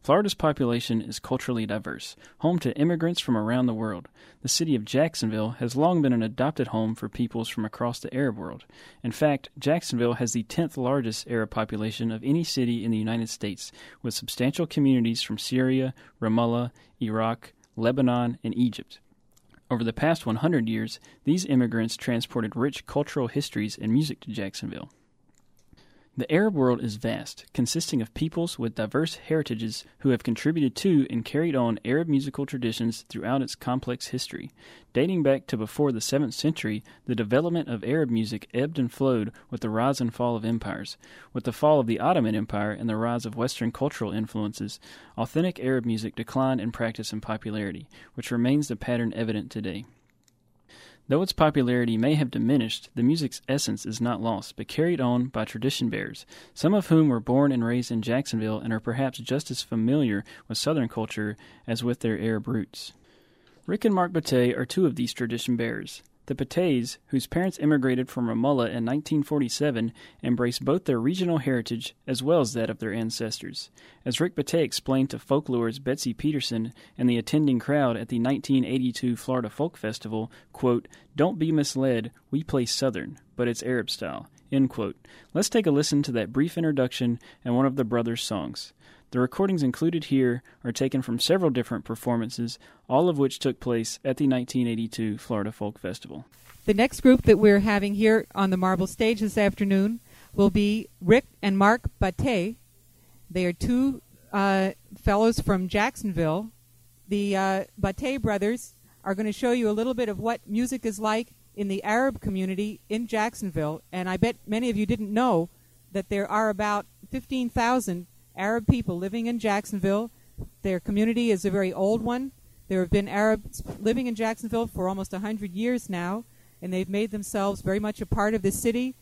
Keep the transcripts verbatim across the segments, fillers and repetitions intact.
Florida's population is culturally diverse, home to immigrants from around the world. The city of Jacksonville has long been an adopted home for peoples from across the Arab world. In fact, Jacksonville has the tenth largest Arab population of any city in the United States, with substantial communities from Syria, Ramallah, Iraq, Lebanon, and Egypt. Over the past one hundred years, these immigrants transported rich cultural histories and music to Jacksonville. The Arab world is vast, consisting of peoples with diverse heritages who have contributed to and carried on Arab musical traditions throughout its complex history. Dating back to before the seventh century, the development of Arab music ebbed and flowed with the rise and fall of empires. With the fall of the Ottoman Empire and the rise of Western cultural influences, authentic Arab music declined in practice and popularity, which remains the pattern evident today. Though its popularity may have diminished, the music's essence is not lost, but carried on by tradition bearers, some of whom were born and raised in Jacksonville and are perhaps just as familiar with Southern culture as with their Arab roots. Rick and Mark Batay are two of these tradition bearers. The Batays, whose parents immigrated from Ramallah in nineteen forty-seven, embrace both their regional heritage as well as that of their ancestors. As Rick Batay explained to Folklore's Betsy Peterson and the attending crowd at the nineteen eighty-two Florida Folk Festival, quote, "Don't be misled, we play Southern, but it's Arab style," end quote. Let's take a listen to that brief introduction and one of the brothers' songs. The recordings included here are taken from several different performances, all of which took place at the nineteen eighty-two Florida Folk Festival. The next group that we're having here on the Marble stage this afternoon will be Rick and Mark Batay. They are two uh, fellows from Jacksonville. The uh, Batay brothers are going to show you a little bit of what music is like in the Arab community in Jacksonville, and I bet many of you didn't know that there are about fifteen thousand Arab people living in Jacksonville. Their community is a very old one. There have been Arabs living in Jacksonville for almost one hundred years now, and they've made themselves very much a part of the city.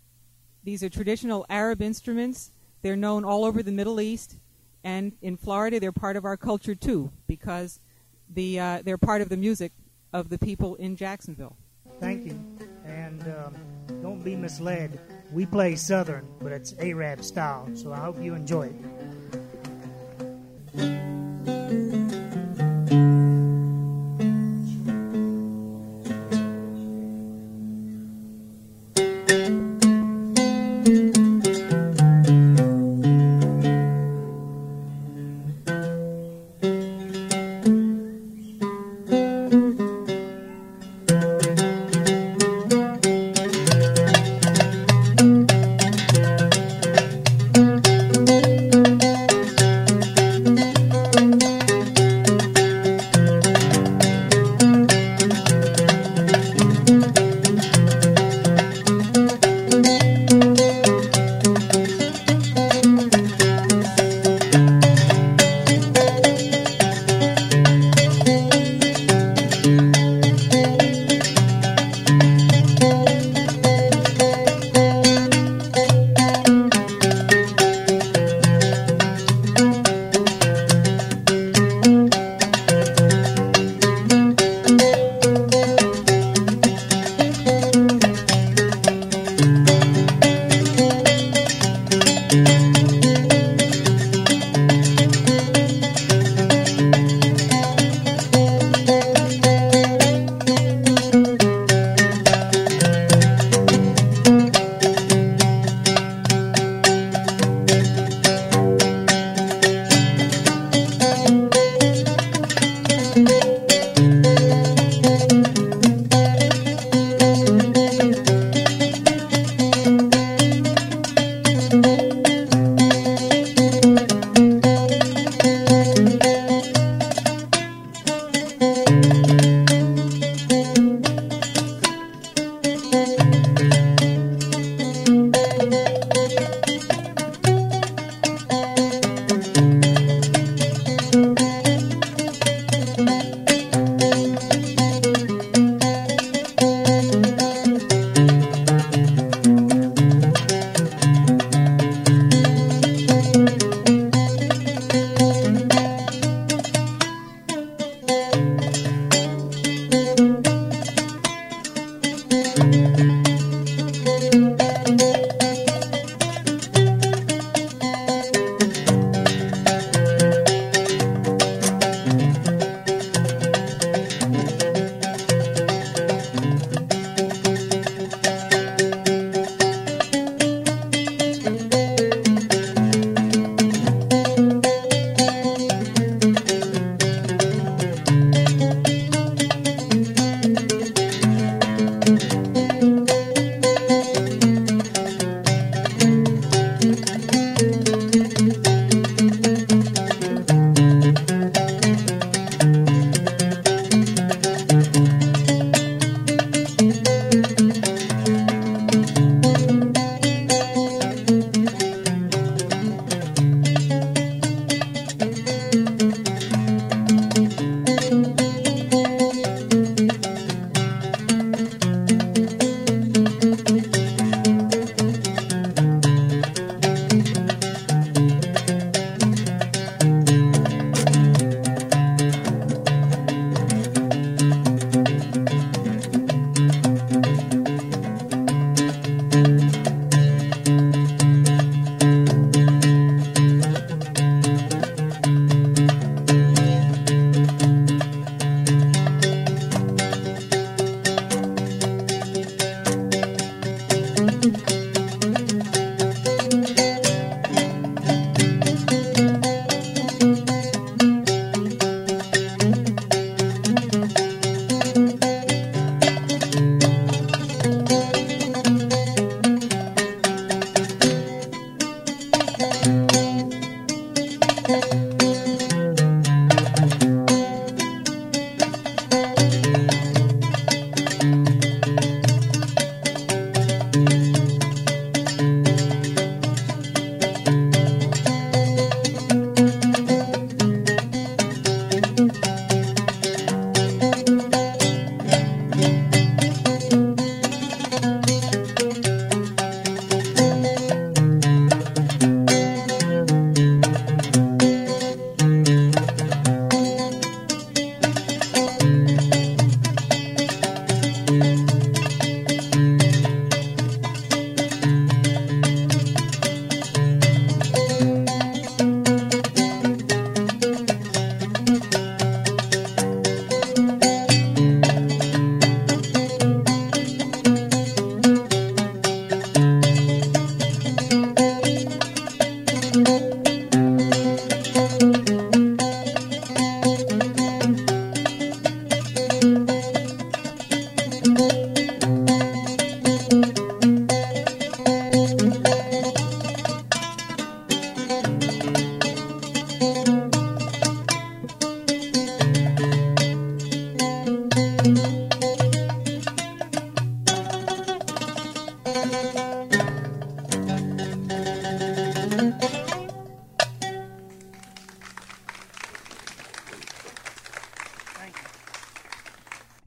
These are traditional Arab instruments. They're known all over the Middle East, and in Florida they're part of our culture too, because the uh, they're part of the music of the people in Jacksonville. Thank you, and um, don't be misled. We play Southern, but it's Arab style, so I hope you enjoy it. Thank you.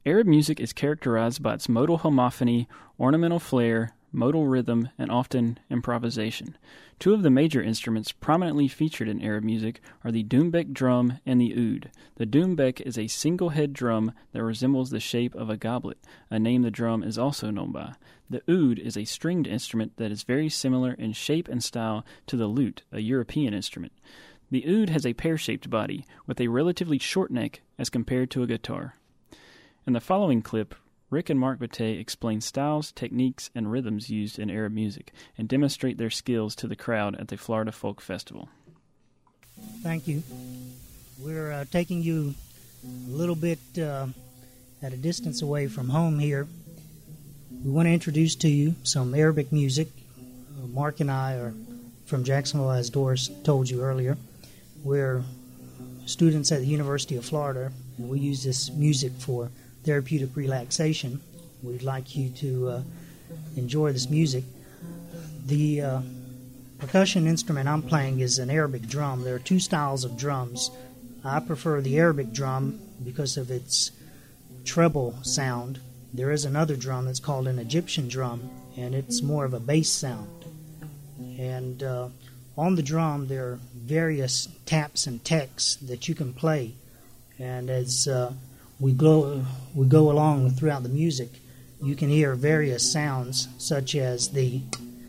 Arab music is characterized by its modal homophony, ornamental flair, modal rhythm, and often improvisation. Two of the major instruments prominently featured in Arab music are the doumbek drum and the oud. The doumbek is a single-head drum that resembles the shape of a goblet, a name the drum is also known by. The oud is a stringed instrument that is very similar in shape and style to the lute, a European instrument. The oud has a pear-shaped body with a relatively short neck as compared to a guitar. In the following clip, Rick and Mark Bate explain styles, techniques, and rhythms used in Arab music and demonstrate their skills to the crowd at the Florida Folk Festival. Thank you. We're uh, taking you a little bit uh, at a distance away from home here. We want to introduce to you some Arabic music. Uh, Mark and I are from Jacksonville, as Doris told you earlier. We're students at the University of Florida, and we use this music for therapeutic relaxation. We'd like you to uh, enjoy this music. The uh, percussion instrument I'm playing is an Arabic drum. There are two styles of drums. I prefer the Arabic drum because of its treble sound. There is another drum that's called an Egyptian drum, and it's more of a bass sound. And uh, on the drum there are various taps and techs that you can play. And as uh, we go we go along throughout the music, you can hear various sounds such as the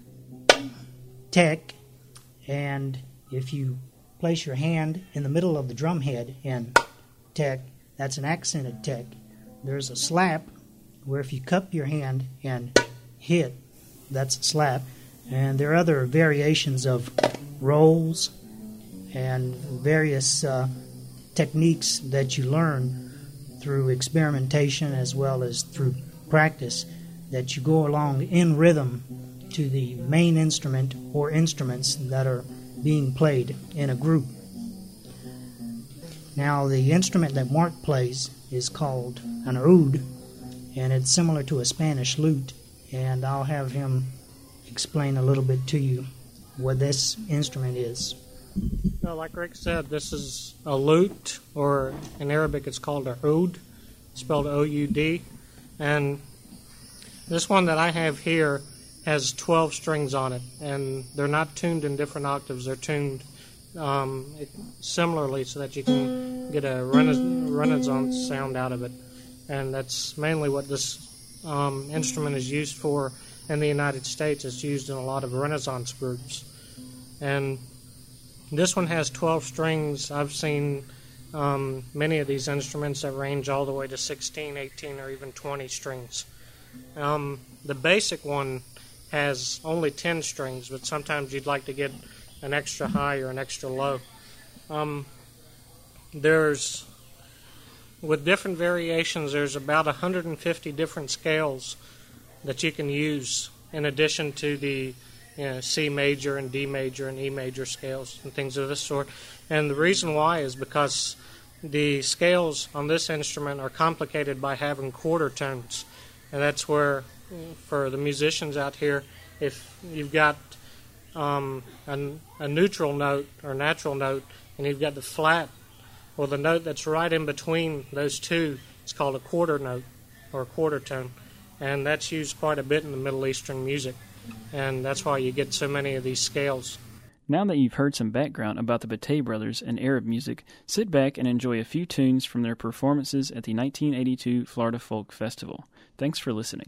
tech, and if you place your hand in the middle of the drum head in tech, that's an accented tech. There's a slap where if you cup your hand and hit, that's a slap. And there are other variations of rolls and various uh, techniques that you learn through experimentation as well as through practice, that you go along in rhythm to the main instrument or instruments that are being played in a group. Now, the instrument that Mark plays is called an oud, and it's similar to a Spanish lute, and I'll have him explain a little bit to you what this instrument is. Well, like Rick said, this is a lute, or in Arabic it's called a oud, spelled O U D. And this one that I have here has twelve strings on it, and they're not tuned in different octaves. They're tuned um, similarly so that you can get a Renaissance sound out of it. And that's mainly what this um, instrument is used for in the United States. It's used in a lot of Renaissance groups. And this one has twelve strings. I've seen um, many of these instruments that range all the way to sixteen, eighteen, or even twenty strings. Um, the basic one has only ten strings, but sometimes you'd like to get an extra high or an extra low. Um, there's, with different variations, there's about one hundred fifty different scales that you can use in addition to the you know, C major and D major and E major scales and things of this sort. And the reason why is because the scales on this instrument are complicated by having quarter tones. And that's where, for the musicians out here, if you've got um, a, a neutral note or natural note and you've got the flat, well, the note that's right in between those two is called a quarter note or a quarter tone. And that's used quite a bit in the Middle Eastern music. And that's why you get so many of these scales. Now that you've heard some background about the Bate brothers and Arab music, sit back and enjoy a few tunes from their performances at the nineteen eighty-two Florida Folk Festival. Thanks for listening.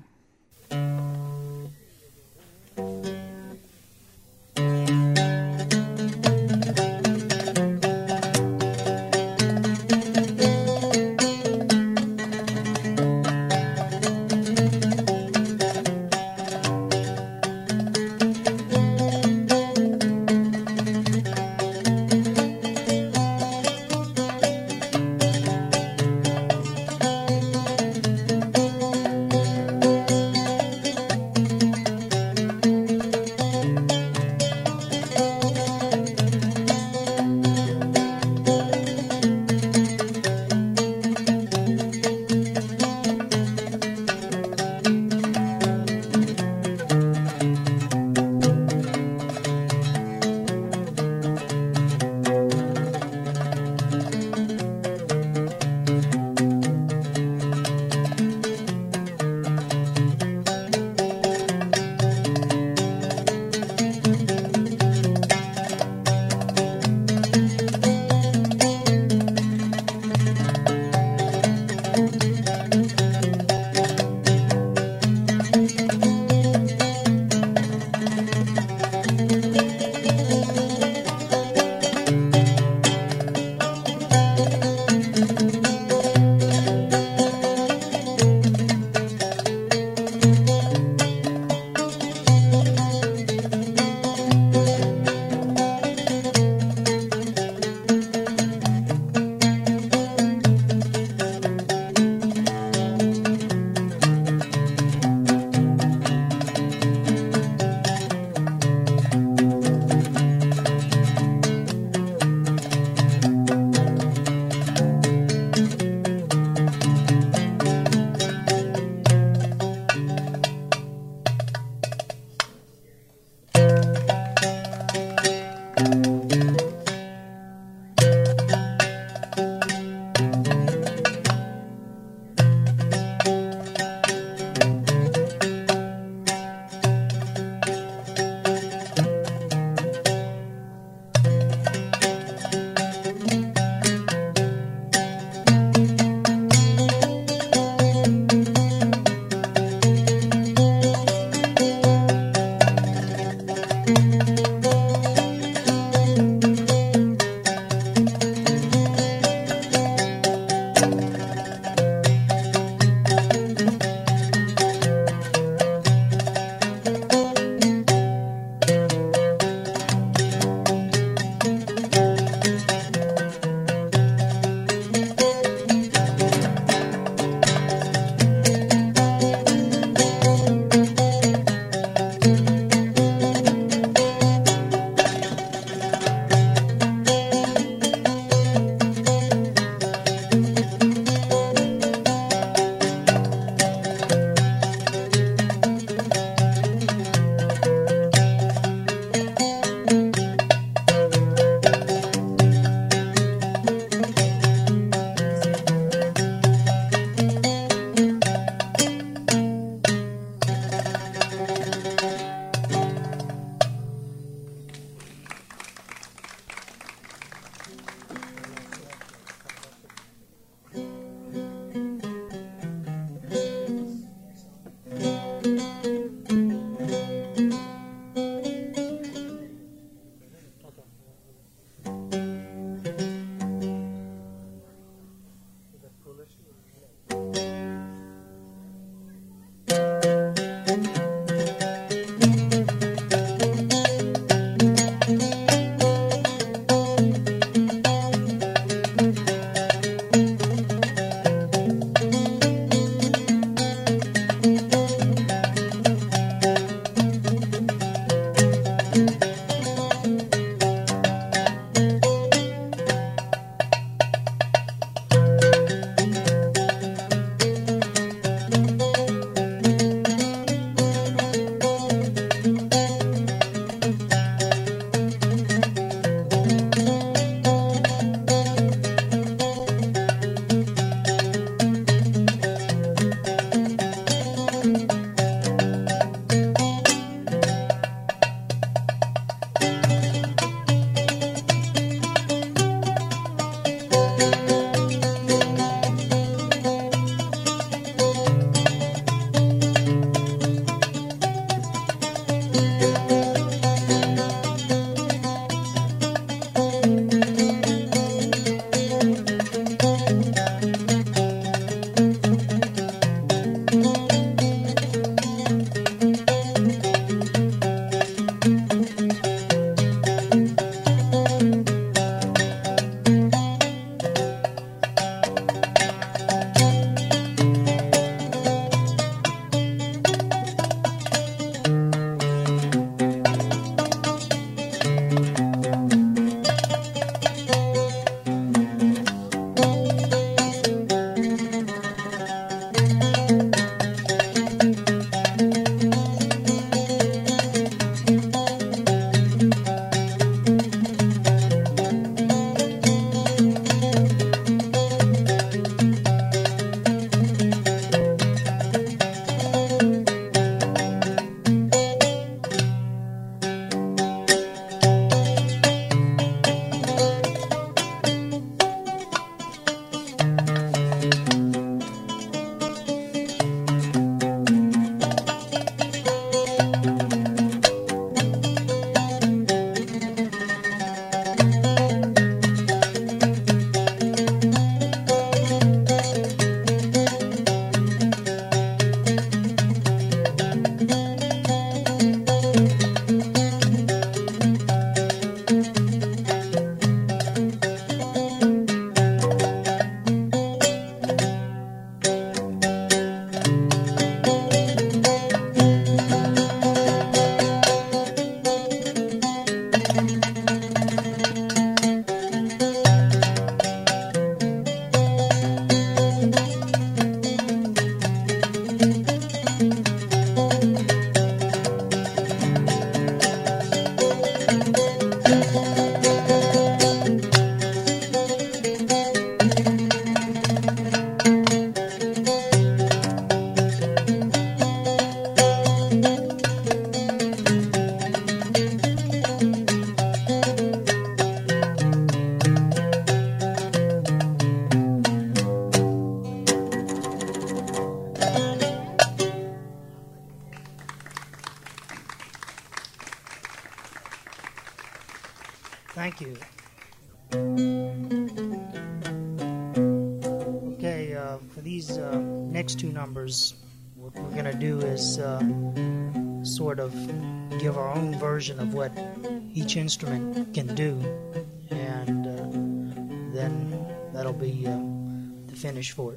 next two numbers, what we're going to do is uh, sort of give our own version of what each instrument can do, and uh, then that'll be uh, the finish for it.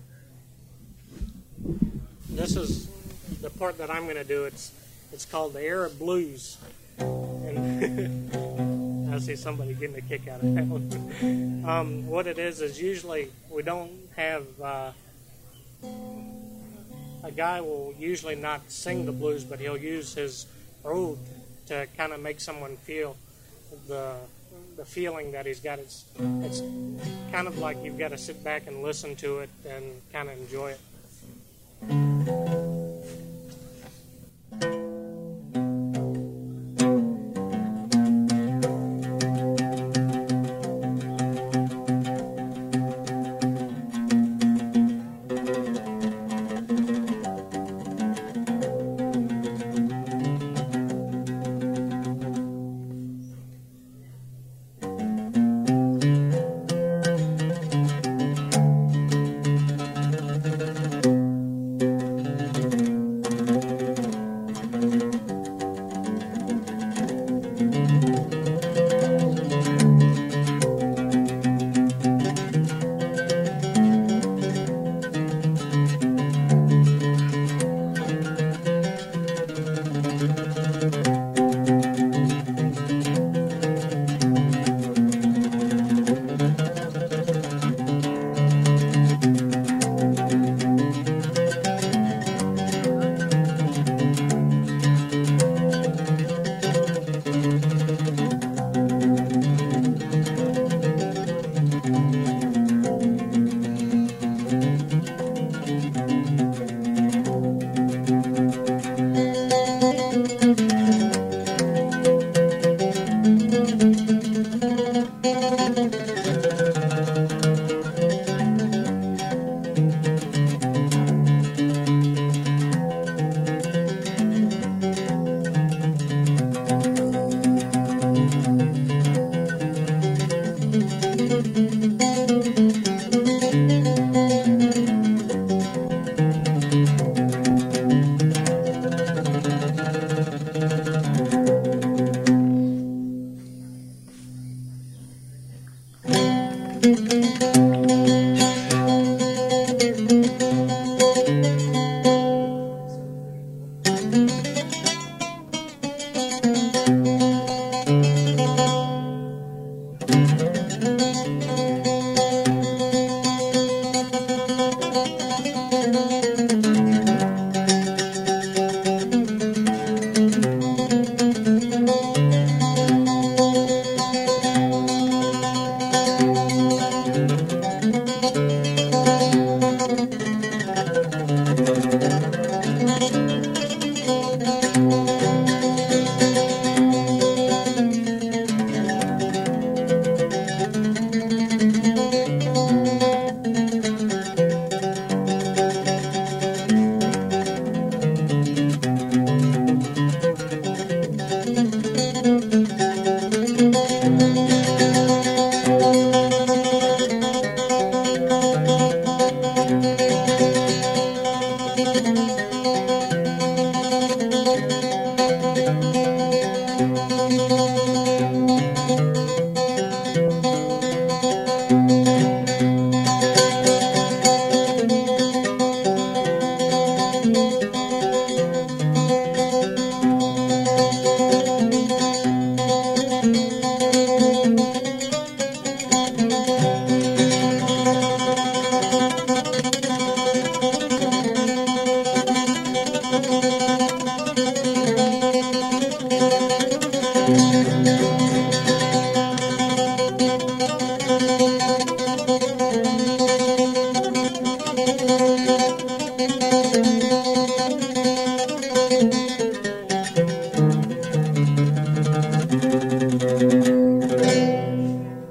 This is the part that I'm going to do. It's it's called the Arab Blues, and I see somebody getting a kick out of that one. um, what it is is usually we don't have uh, a guy will usually not sing the blues, but he'll use his oud to kind of make someone feel the the feeling that he's got. It's it's kind of like you've got to sit back and listen to it and kind of enjoy it.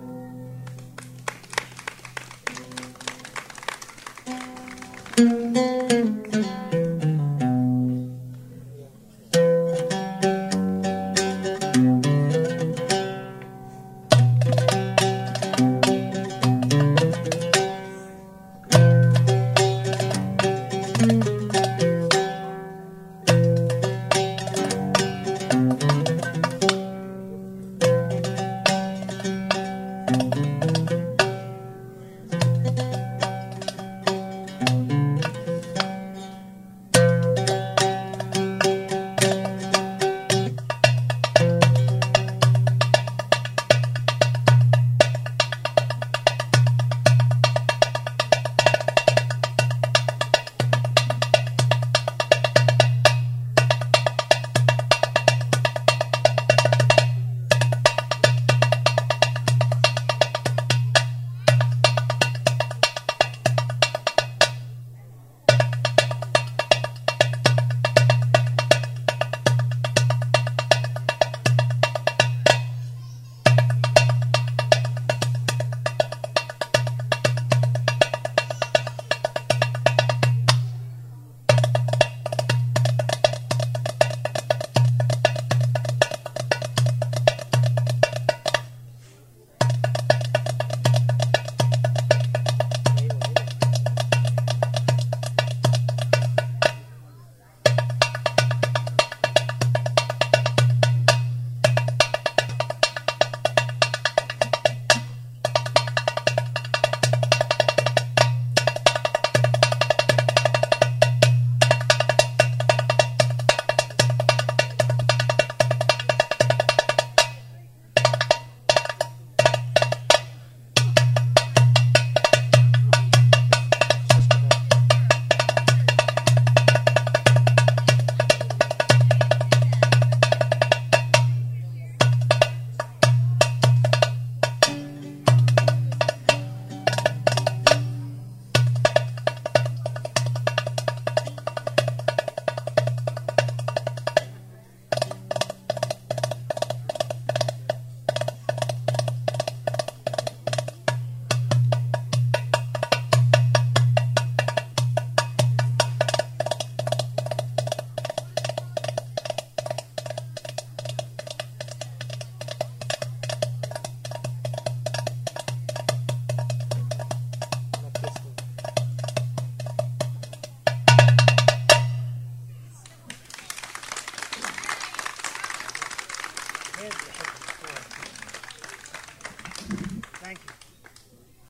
Thank you.